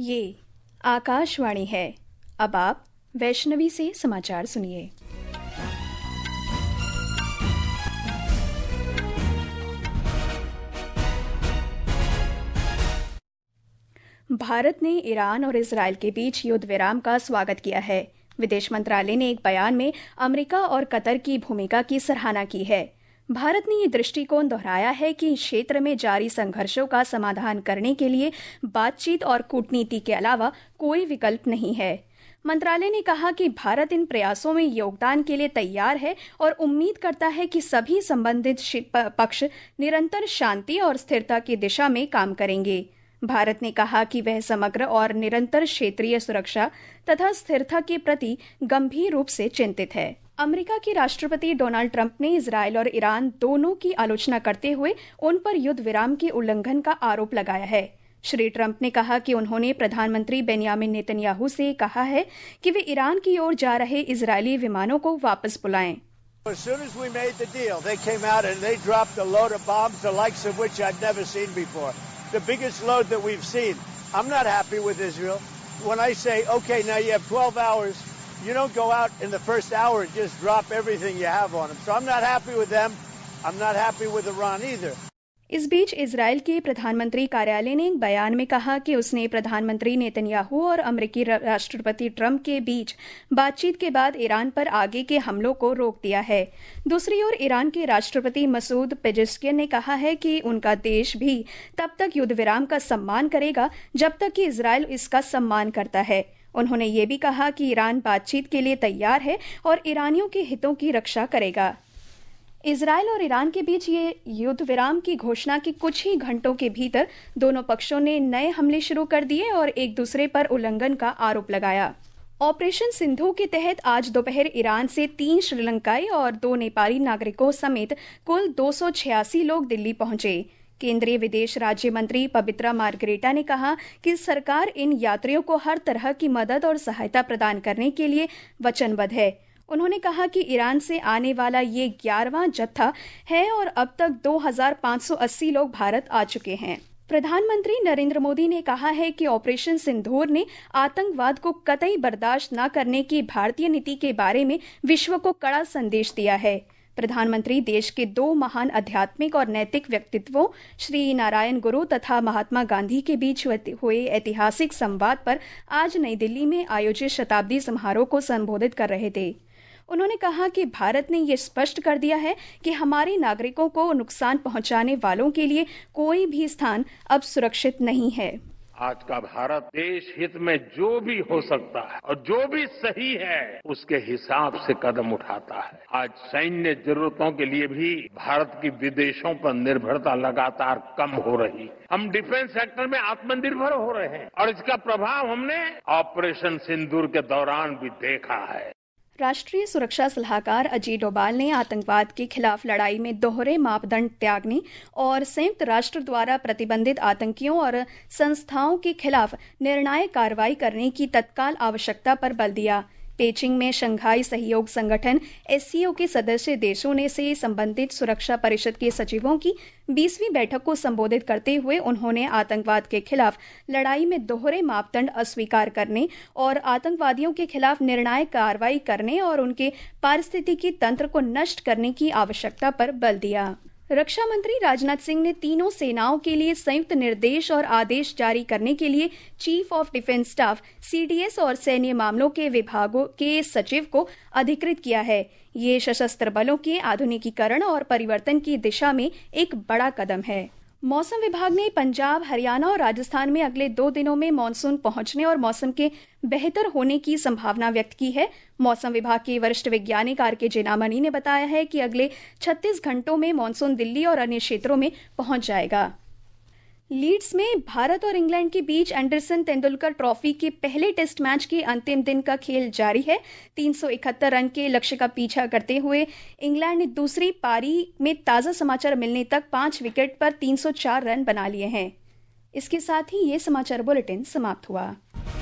ये आकाशवाणी है। अब आप वैष्णवी से समाचार सुनिए। भारत ने ईरान और इजरायल के बीच युद्ध विराम का स्वागत किया है। विदेश मंत्रालय ने एक बयान में अमेरिका और कतर की भूमिका की सराहना की है। भारत ने ये दृष्टिकोण दोहराया है कि क्षेत्र में जारी संघर्षों का समाधान करने के लिए बातचीत और कूटनीति के अलावा कोई विकल्प नहीं है। मंत्रालय ने कहा कि भारत इन प्रयासों में योगदान के लिए तैयार है और उम्मीद करता है कि सभी संबंधित पक्ष निरंतर शांति और स्थिरता की दिशा में काम करेंगे। भारत ने कहा कि वह समग्र और निरंतर क्षेत्रीय सुरक्षा तथा स्थिरता के प्रति गंभीर रूप से चिंतित है। अमेरिका के राष्ट्रपति डोनाल्ड ट्रंप ने इजरायल और ईरान दोनों की आलोचना करते हुए उन पर युद्ध विराम के उल्लंघन का आरोप लगाया है। श्री ट्रंप ने कहा कि उन्होंने प्रधानमंत्री बेंयामिन नेतन्याहू से कहा है कि वे ईरान की ओर जा रहे इजरायली विमानों को वापस बुलाएं। As soon as we made the deal, they came out and they dropped a load of bombs, the likes of which I'd never seen before. The biggest load that we've seen. I'm not happy with Israel. When I say, okay, now you have 12 hours, you don't go out in the first hour and just drop everything you have on them. So I'm not happy with them. I'm not happy with Iran either. इस बीच Israel के प्रधानमंत्री कार्यालय ने एक बयान में कहा कि उसने प्रधानमंत्री नेतन्याहू और अमेरिकी राष्ट्रपति ट्रंप के बीच बातचीत के बाद ईरान पर आगे के हमलों को रोक दिया है। दूसरी ओर ईरान के राष्ट्रपति मसूद पेजेश्कियन ने कहा है कि उनका देश भी तब तक युद्ध विराम का सम्मान करेगा जब तक कि इजरायल इसका सम्मान करता है। उन्होंने ये भी कहा कि ईरान बातचीत के लिए तैयार है और ईरानियों के हितों की रक्षा करेगा। इजरायल और ईरान के बीच ये युद्ध विराम की घोषणा के कुछ ही घंटों के भीतर दोनों पक्षों ने नए हमले शुरू कर दिए और एक दूसरे पर उल्लंघन का आरोप लगाया। ऑपरेशन सिंधु के तहत आज दोपहर ईरान से 3 श्रीलंकाई और 2 नेपाली नागरिकों समेत कुल 286 लोग दिल्ली पहुंचे। केंद्रीय विदेश राज्य मंत्री पवित्रा मार्गरेटा ने कहा कि सरकार इन यात्रियों को हर तरह की मदद और सहायता प्रदान करने के लिए वचनबद्ध है। उन्होंने कहा कि ईरान से आने वाला ये 11वां जत्था है और अब तक 2580 लोग भारत आ चुके हैं। प्रधानमंत्री नरेंद्र मोदी ने कहा है कि ऑपरेशन सिंदूर ने आतंकवाद को कतई बर्दाश्त न करने की भारतीय नीति के बारे में विश्व को कड़ा संदेश दिया है। प्रधानमंत्री देश के 2 महान आध्यात्मिक और नैतिक व्यक्तित्वों श्री नारायण गुरु तथा महात्मा गांधी के बीच हुए ऐतिहासिक संवाद पर आज नई दिल्ली में आयोजित शताब्दी समारोह को संबोधित कर रहे थे। उन्होंने कहा कि भारत ने ये स्पष्ट कर दिया है कि हमारे नागरिकों को नुकसान पहुंचाने वालों के लिए कोई भी स्थान अब सुरक्षित नहीं है। आज का भारत देश हित में जो भी हो सकता है और जो भी सही है उसके हिसाब से कदम उठाता है। आज सैन्य जरूरतों के लिए भी भारत की विदेशों पर निर्भरता लगातार कम हो रही। हम डिफेंस सेक्टर में आत्मनिर्भर हो रहे हैं और इसका प्रभाव हमने ऑपरेशन सिंदूर के दौरान भी देखा है। राष्ट्रीय सुरक्षा सलाहकार अजीत डोभाल ने आतंकवाद के खिलाफ लड़ाई में दोहरे मापदंड त्यागने और संयुक्त राष्ट्र द्वारा प्रतिबंधित आतंकियों और संस्थाओं के खिलाफ निर्णायक कार्रवाई करने की तत्काल आवश्यकता पर बल दिया। पेचिंग में शंघाई सहयोग संगठन एससीओ के सदस्य देशों ने से संबंधित सुरक्षा परिषद के सचिवों की 20वीं बैठक को संबोधित करते हुए उन्होंने आतंकवाद के खिलाफ लड़ाई में दोहरे मापदंड अस्वीकार करने और आतंकवादियों के खिलाफ निर्णायक कार्रवाई करने और उनके पारिस्थितिकी तंत्र को नष्ट करने की आवश्यकता पर बल दिया। रक्षा मंत्री राजनाथ सिंह ने तीनों सेनाओं के लिए संयुक्त निर्देश और आदेश जारी करने के लिए chief of defence staff CDS और सैन्य मामलों के विभागों के सचिव को अधिकृत किया है। ये सशस्त्र बलों के आधुनिकीकरण और परिवर्तन की दिशा में एक बड़ा कदम है। मौसम विभाग ने पंजाब, हरियाणा और राजस्थान में अगले 2 दिनों में मानसून पहुंचने और मौसम के बेहतर होने की संभावना व्यक्त की है। मौसम विभाग के वरिष्ठ वैज्ञानिक आर के जेनामनी ने बताया है कि अगले 36 घंटों में मानसून दिल्ली और अन्य क्षेत्रों में पहुंच जाएगा। लीड्स में भारत और इंग्लैंड के बीच एंडरसन तेंदुलकर ट्रॉफी के पहले टेस्ट मैच के अंतिम दिन का खेल जारी है। 371 रन के लक्ष्य का पीछा करते हुए इंग्लैंड ने दूसरी पारी में ताजा समाचार मिलने तक 5 विकेट पर 304 रन बना लिए हैं। इसके साथ ही ये समाचार बुलेटिन समाप्त हुआ।